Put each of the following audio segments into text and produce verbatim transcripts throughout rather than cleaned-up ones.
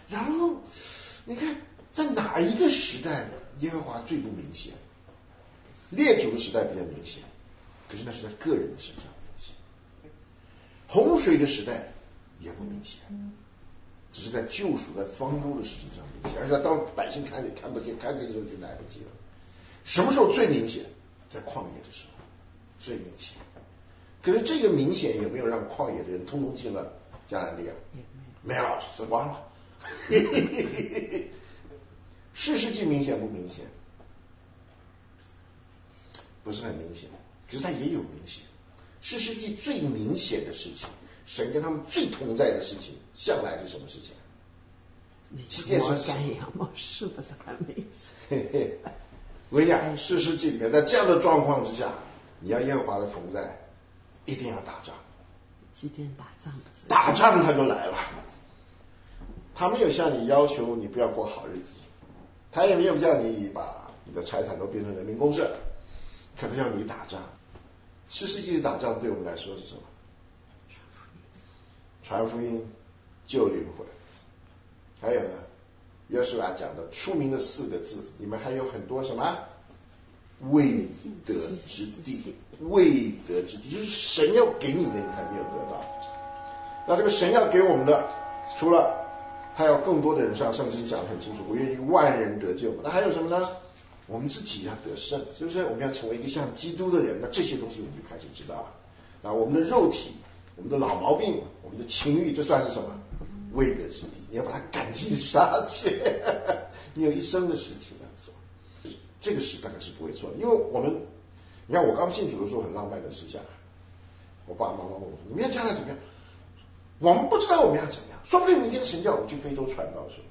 然后你看在哪一个时代耶和华最不明显？列祖的时代比较明显，可是那是在个人的身上明显。洪水的时代也不明显，只是在救赎在方舟的事情上明显，而且当百姓看也看不见，看见的时候就来不及了。什么时候最明显？在旷野的时候最明显。可是这个明显有没有让旷野的人通通进了迦南地啊？没有，死光了。士师记明显不明显？不是很明显，可是它也有明显。士师记最明显的事情，神跟他们最同在的事情，向来是什么事情？七件事情。 是不是很明显？我跟你讲，士师记里面，在这样的状况之下，你要耶和华的同在，一定要打仗。 几天打仗不是？ 打仗他就来了。他没有向你要求你不要过好日子，他也没有叫你把你的财产都变成人民公社，可是要你打仗。士师记的打仗对我们来说是什么？传福音、救灵魂。还有呢，约书亚讲的出名的四个字，你们还有很多什么未得之地？未得之地就是神要给你的，你还没有得到。那这个神要给我们的，除了他要更多的人上，圣经讲得很清楚，我愿意万人得救。那还有什么呢？我们自己要得胜，是不是？我们要成为一个像基督的人，那这些东西我们就开始知道了。啊，我们的肉体、我们的老毛病、我们的情欲，这算是什么？未得之地，你要把它赶尽杀绝。你有一生的事情要做，这个事大概是不会错的。因为我们，你看我刚信主的时候很浪漫的思想，我爸爸妈妈问我说：“你们要将来怎么样？”我们不知道我们要怎么样，说不定明天神叫我们去非洲传道去。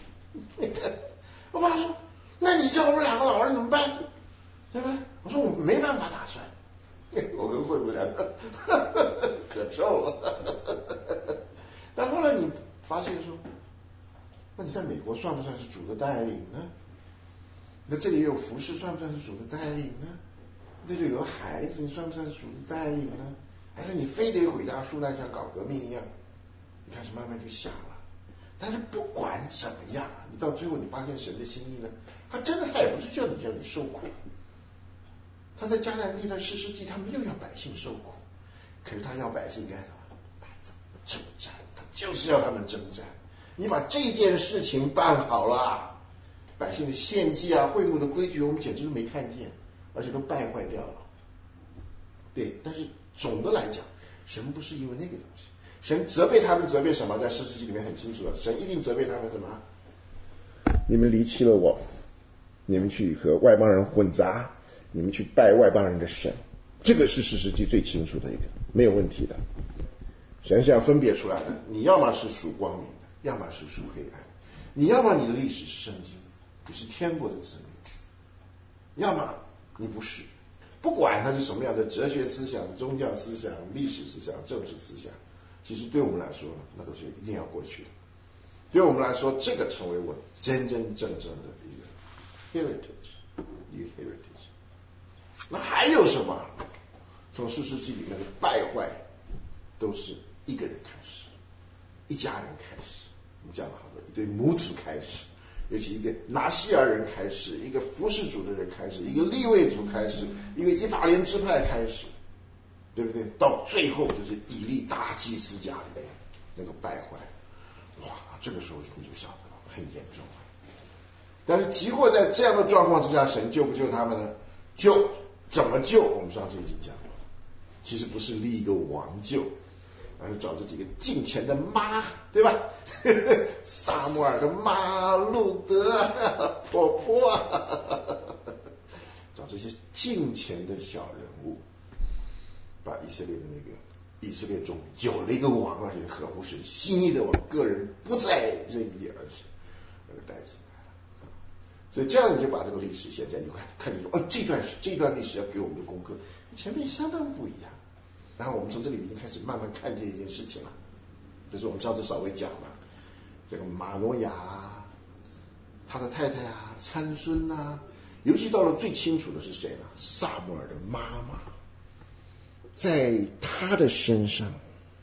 我爸说：“那你叫我们两个老人怎么办？对不对？”我说：“我没办法打算。”我跟慧慧两个可臭了。但后来你发现说，那你在美国算不算是主的带领呢？那这里有服饰，算不算是主的带领呢？这里有孩子，你算不算是主的带领呢？还是你非得回大树那像搞革命一样？你开始慢慢就想了。但是不管怎么样，你到最后你发现神的心意呢，他真的他也不是叫你叫你受苦。他在迦南地的士师记，他没有要百姓受苦，可是他要百姓干什么？征战，他就是要他们征战。你把这件事情办好了，百姓的献祭啊、会幕的规矩，我们简直是没看见，而且都败坏掉了。对，但是总的来讲，神不是因为那个东西，神责备他们，责备什么？在士师记里面很清楚了，神一定责备他们什么？你们离弃了我，你们去和外邦人混杂，你们去拜外邦人的神，这个是士师记最清楚的一个，没有问题的。神是要分别出来的，你要么是属光明的，要么是属黑暗。你要么你的历史是圣经，你是天国的子民，要么你不是。不管它是什么样的哲学思想、宗教思想、历史思想、政治思想，其实对我们来说，那都是一定要过去的。对我们来说，这个成为我真真正正的一个 heritage， 一个 heritage。那还有什么？从士师记里面的败坏，都是一个人开始，一家人开始。我们讲了好多，一对母子开始，尤其一个拿西尔人开始，一个服侍主的人开始，一个利未族开始，一个以法莲支派开始，对不对？到最后就是以利大祭司家里面那个败坏，哇，这个时候你就晓得了，很严重了。但是即或在这样的状况之下，神救不救他们呢？救，怎么救？我们上次已经讲了，其实不是立一个王救，而是找这几个敬虔的妈，对吧？撒母耳的妈，路德、婆婆，找这些敬虔的小人物，把以色列的那个以色列中有了一个王，而且合乎神心意的王，个人不再任意而行，那个带进来了。所以这样你就把这个历史现在你看看你说，哦，这段这段历史要给我们的功课，前面相当不一样。然后我们从这里已经开始慢慢看这一件事情了，这是我们上次稍微讲了，这个马诺亚他的太太啊、参孙啊，尤其到了最清楚的是谁呢？撒母耳的妈妈，在他的身上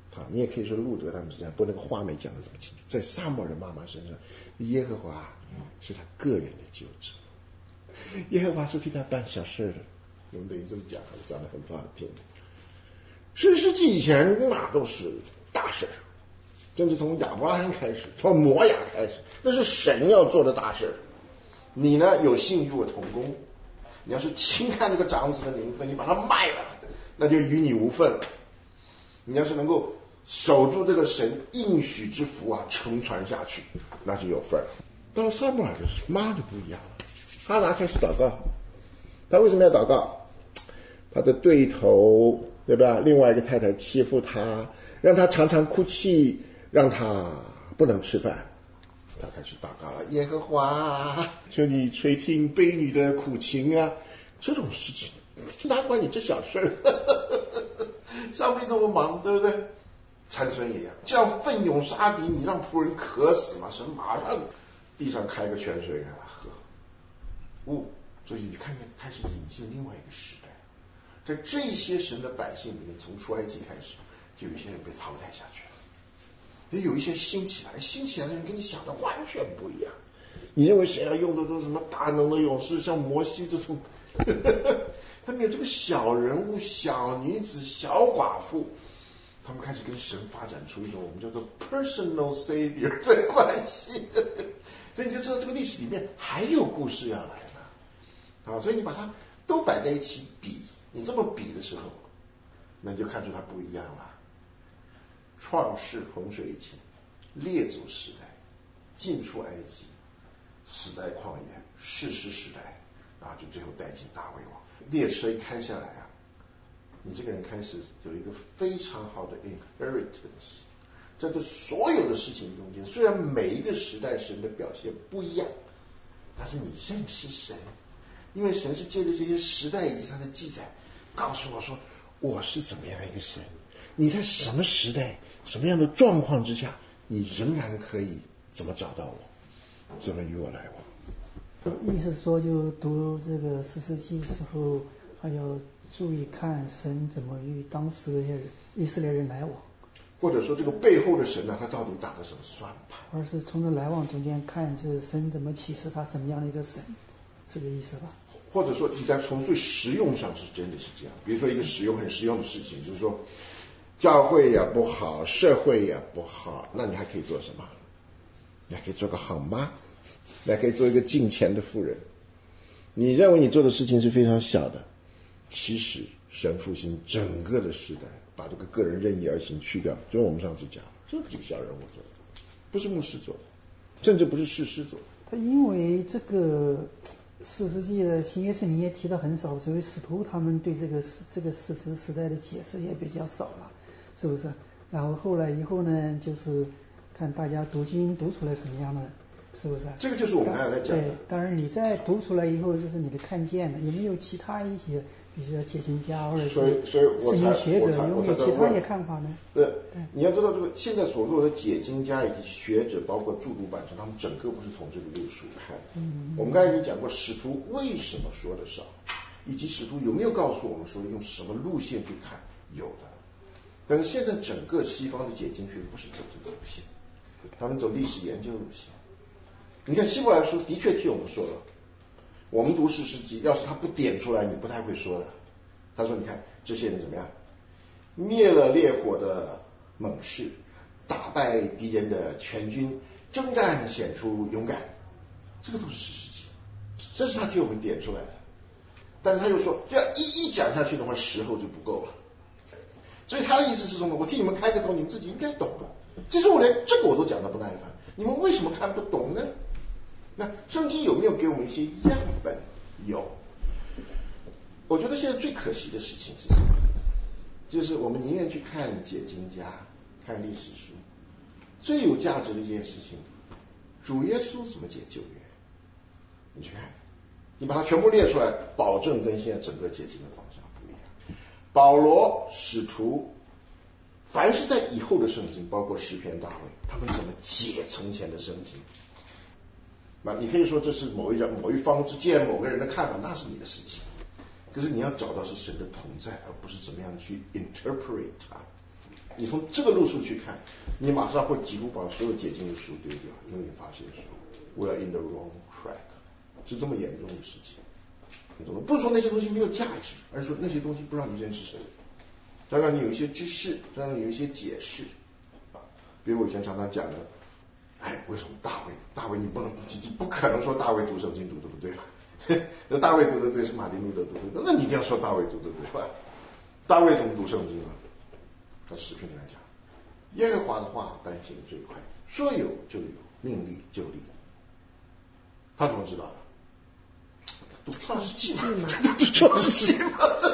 好，你也可以说路德他们是这样，不过那个话没讲得这么清楚。在撒母耳的妈妈身上，耶和华是他个人的救主，耶和华是替他办小事的。我们等于这么讲，讲得很不好听。十世纪以前那都是大事，甚至从亚伯拉罕开始，从摩亚开始，那是神要做的大事。你呢，有幸与我同工，你要是轻看这个长子的名分，你把它卖了，那就与你无份了。你要是能够守住这个神应许之福啊，承传下去，那就有份儿。到了撒母耳的妈就不一样了，哈拿开始祷告。他为什么要祷告？他的对头，对吧？另外一个太太欺负他，让他常常哭泣，让他不能吃饭。他开始祷告了，耶和华，求你垂听婢女的苦情啊！这种事情哪管你这小事儿？上帝这么忙，对不对？参孙也一样，这样奋勇杀敌，你让仆人渴死吗？神马上地上开个泉水给他喝。哦，所以你看见开始引进另外一个时代，在这些神的百姓里面，从出埃及开始，就有一些人被淘汰下去了，也有一些兴起来，兴起来的人跟你想的完全不一样。你认为神要用的都是什么大能的勇士，像摩西这种？他们有这个小人物、小女子、小寡妇，他们开始跟神发展出一种我们叫做 personal savior 的关系。所以你就知道这个历史里面还有故事要来了啊！所以你把它都摆在一起比，你这么比的时候，那你就看出它不一样了。创世洪水以前，列祖时代，进出埃及，死在旷野，士师时代啊，就最后带进大卫王。列车一开下来啊，你这个人开始有一个非常好的 inheritance。在这所有的事情中间，虽然每一个时代神的表现不一样，但是你认识神，因为神是借着这些时代以及他的记载，告诉我说我是怎么样一个神。你在什么时代、什么样的状况之下，你仍然可以怎么找到我，怎么与我来往。 意思说，就读这个士师记的时候，还要注意看神怎么与当时的以色列人来往， 或者说这个背后的神呢、啊，他到底打的什么算盘？ 而是从这来往中间看，是神怎么启示他什么样的一个神，是这意思吧？ 或者说你在从最实用上是真的是这样。比如说一个实用很实用的事情，就是说教会也不好，社会也不好，那你还可以做什么？你还可以做个好妈，你还可以做一个敬虔的妇人。你认为你做的事情是非常小的，其实神复兴整个的时代，把这个个人任意而行去掉，就是我们上次讲，这是小人物做的，不是牧师做的，甚至不是士师做的。 他因为这个士师记的新约圣经也提的很少，所以使徒他们对这个这个士师时代的解释也比较少了，是不是？然后后来以后呢，就是看大家读经读出来什么样的，是不是？ 这个就是我们刚才在讲的。 对，当然你在读出来以后，这是你的看见的，有没有其他一些，比如说解经家或者是圣经学者，有没有其他一些看法呢？ 对，对，你要知道这个现在所做的解经家以及学者，包括著读版上，他们整个不是从这个路数看。嗯，我们刚才已经讲过，使徒为什么说的少，以及使徒有没有告诉我们说用什么路线去看，有的。但是现在整个西方的解经学不是走这个路线，他们走历史研究路线。你看希伯来书的确替我们说了，我们读士师记，要是他不点出来，你不太会说的。他说你看这些人怎么样，灭了烈火的猛士，打败敌人的全军，征战显出勇敢，这个都是士师记，这是他替我们点出来的。但是他又说这样一一讲下去的话，时候就不够了。所以他的意思是说呢，我替你们开个头，你们自己应该懂了。其实我连这个我都讲得不耐烦，你们为什么看不懂呢？那圣经有没有给我们一些样本？有。我觉得现在最可惜的事情是什么？就是我们宁愿去看解经家，看历史书。最有价值的一件事情，主耶稣怎么解旧约？你去看，你把它全部列出来，保证跟现在整个解经的方向不一样。保罗、使徒，凡是在以后的圣经，包括诗篇、大卫，他们怎么解从前的圣经？那你可以说这是某一人、某一方之见、某个人的看法，那是你的事情。可是你要找到是神的同在，而不是怎么样去 interpret 它。 你从这个路数去看，你马上会几乎把所有解经的书丢掉，因为你发现说 we are in the wrong track， 是这么严重的事情。你懂吗？不是说那些东西没有价值，而是说那些东西不让你认识神，要让你有一些知识，要让你有一些解释。比如我以前常常讲的，哎，为什么大卫？大卫你不能你不可能说大卫读圣经读的不对吧？那大卫读的对是马丁路德读的，那你一定要说大卫读的对吧？大卫怎么读圣经啊？在诗篇里面讲，耶和华的话颁行最快，说有就有，命立就立。他怎么知道的？读创世纪嘛，读创世纪嘛。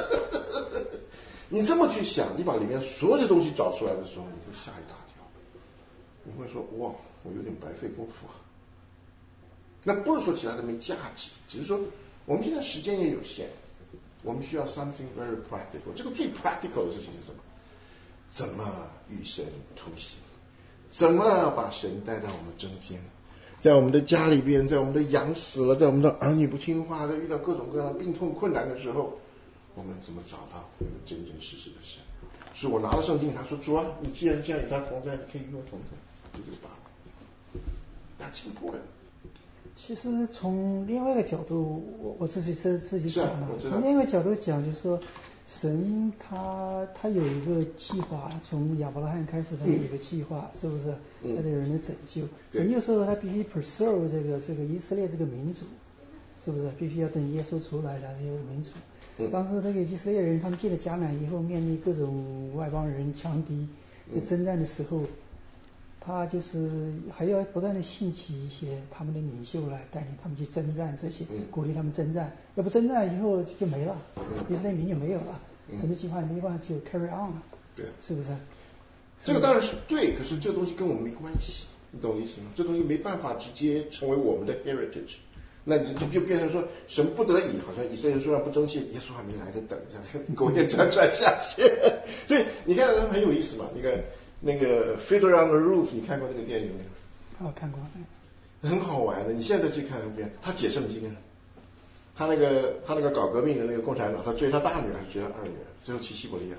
你这么去想，你把里面所有的东西找出来的时候，你会吓一大跳。你会说哇，我有点白费功夫啊。那不是说其他的没价值，只是说我们现在时间也有限，我们需要 something very practical。这个最 practical 的事情是什么？怎么与神同行？怎么把神带到我们中间？在我们的家里边，在我们的羊死了，在我们的儿女不听话，在遇到各种各样的病痛困难的时候，我们怎么找到那个真真实实的神？是我拿了圣经，他说主啊，你既然这样与他同在，你可以与我同在，就这个答案。That's important。 其实从另外一个角度，我我自己自自己讲嘛，从另外一个角度讲，就是说神他他有一个计划，从亚伯拉罕开始他有一个计划，嗯、是不是？他对人的拯救，拯救时候他必须 preserve 这个这个以色列这个民族，是不是？必须要等耶稣出来的这个民族。嗯、当时那个以色列人他们进了迦南以后，面临各种外邦人强敌在征战的时候。他就是还要不断的兴起一些他们的领袖来带领他们去征战，这些鼓励他们征战，要不征战以后就没了，以色列民就没有了，神的计划没办法就 carry on 了， 对， 是不是？ 这个当然是对，可是这个东西跟我们没关系，你懂我意思吗？这东西没办法直接成为我们的 heritage， 那你就就变成说神不得已，好像以色列人说要不争气，耶稣还没来，再等一下，狗也转转下去，所以你看很有意思嘛，你看。那个 Fiddler on the Roof， 你看过那个电影没有？ 哦，看过。 很好玩的，你现在去看一遍，他解圣经啊，他那个他那个搞革命的那个共产党，他追他大女儿还是追他二女儿，最后去西伯利亚。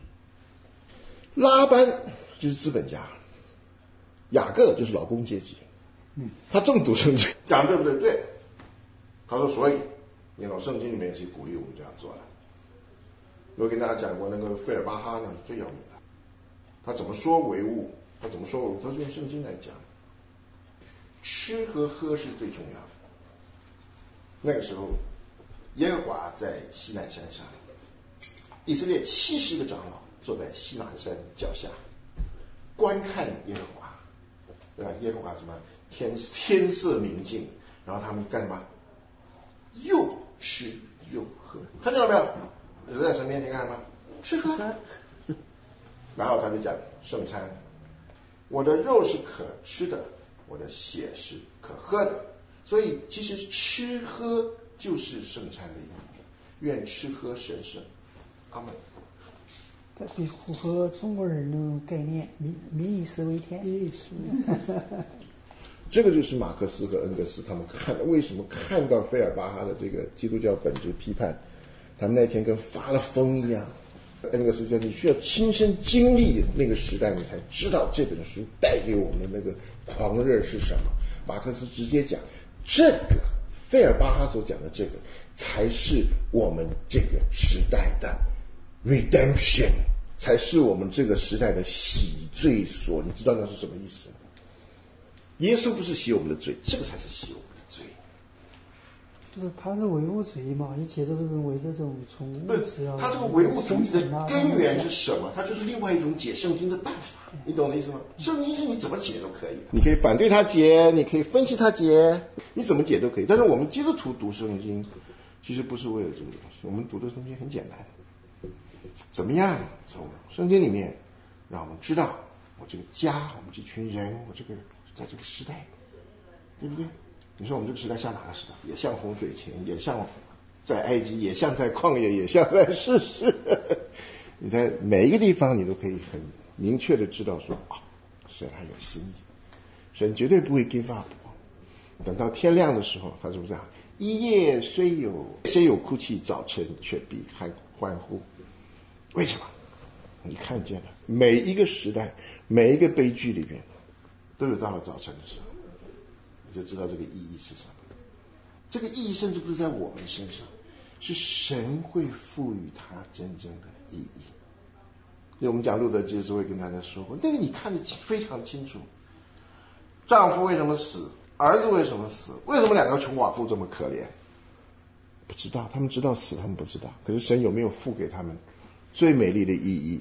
拉班就是资本家，雅各就是劳工阶级，嗯，他正读圣经，讲对不对？对。他说，所以你老圣经里面也是鼓励我们这样做的。我跟大家讲过，那个费尔巴哈呢最有名的。他怎么说唯物？他怎么说唯物？他是用圣经来讲，吃和喝是最重要的。那个时候，耶和华在西奈山上，以色列七十个长老坐在西奈山脚下，观看耶和华，对吧？耶和华什么天天色明净，然后他们干什么？又吃又喝，看见了没有？有在神面前干什么？吃喝。然后他就讲圣餐，我的肉是可吃的，我的血是可喝的，所以其实吃喝就是圣餐的意义。愿吃喝神圣，阿门。 这是符合中国人的概念，民民以食为天。民以食。 这个就是马克思和恩格斯他们看的，为什么看到费尔巴哈的这个基督教本质批判，他们那天跟发了疯一样。恩格斯讲，你需要亲身经历那个时代，你才知道这本书带给我们的那个狂热是什么。马克思直接讲，这个费尔巴哈所讲的这个，才是我们这个时代的 redemption， 才是我们这个时代的洗罪所。你知道那是什么意思吗？耶稣不是洗我们的罪，这个才是洗我们的罪。 就是他是唯物主义嘛，一切都是认为这种从物质啊， 他这个唯物主义的根源是什么？它就是另外一种解圣经的办法，你懂我的意思吗？圣经是你怎么解都可以的，你可以反对他解，你可以分析他解，你怎么解都可以。但是我们基督徒读圣经，其实不是为了这个东西，我们读的圣经很简单，怎么样从圣经里面让我们知道我这个家，我们这群人，我这个在这个时代，对不对？你说我们这个时代像哪个时代？也像洪水前，也像在埃及，也像在旷野，也像在世事。你在每一个地方，你都可以很明确的知道说，啊，神还有心意，神绝对不会 give up。等到天亮的时候，他是不是啊？一夜虽有虽有哭泣，早晨却必欢欢呼。为什么？ 你看见了，每一个时代，每一个悲剧里边，都有这样的早晨的时候，你就知道这个意义是什么。这个意义甚至不是在我们身上，是神会赋予它真正的意义。因为我们讲路德记的时候会跟大家说过，那个你看得非常清楚，丈夫为什么死，儿子为什么死，为什么两个穷寡妇这么可怜，不知道，他们知道死，他们不知道。可是神有没有付给他们最美丽的意义？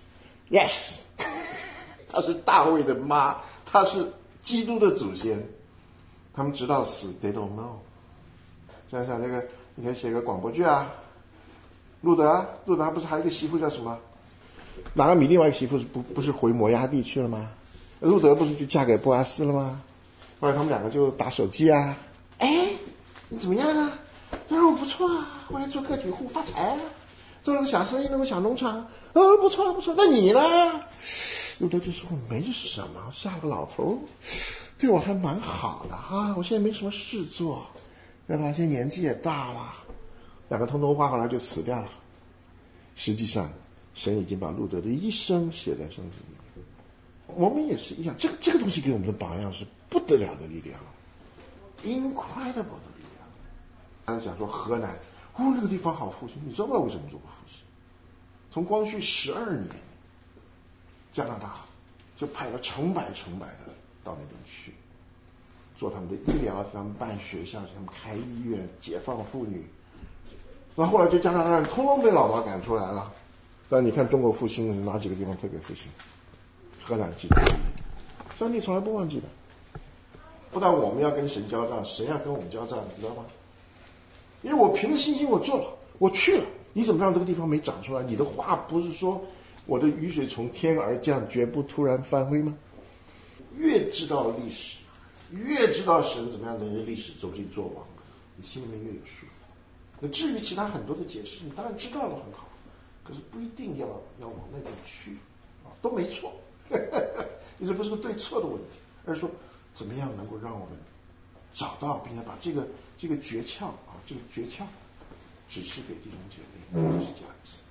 Yes 她是大卫的妈，她是基督的祖先，他们知道死 They don't know。 想想这个，你可以写个广播剧啊，路德啊，路德他不是还有一个媳妇叫什么？拿了米另外一个媳妇不不是回摩押地去了吗？路德不是就嫁给波阿斯了吗？后来他们两个就打手机啊，哎，你怎么样啊？他说我不错啊，后来做个体户发财啊，做了个小生意，弄个小农场，哦，不错不错。那你呢？路德就说我没什么，下个老头对我还蛮好的啊，我现在没什么事做，对吧？现在年纪也大了，两个通通话后来就死掉了。实际上神已经把路德的一生写在圣经里。我们也是一样，这个这个东西给我们的榜样是不得了的力量 ，incredible 的力量。他就讲说河南，哦，那个地方好复兴，你知道为什么这么复兴？从光绪十二年，加拿大就派了成百成百的到那边去，做他们的医疗，给他们办学校，给他们开医院，解放妇女。那后来这加拿大人通通被老毛赶出来了。但你看中国复兴哪几个地方特别复兴？荷兰记得，上帝从来不忘记的。不但我们要跟神交账，神要跟我们交账，你知道吗？因为我凭着信心我做了，我去了，你怎么让这个地方没长出来？你的话不是说我的雨水从天而降，绝不突然翻飞吗？越知道历史，越知道神怎么样在这历史周期做王，你心里面越有数。那至于其他很多的解释，你当然知道了很好，可是不一定要要往那边去啊，都没错。你这不是个对错的问题，而是说怎么样能够让我们找到，并且把这个这个诀窍啊，这个诀窍指示给弟兄姐妹，就是这样子。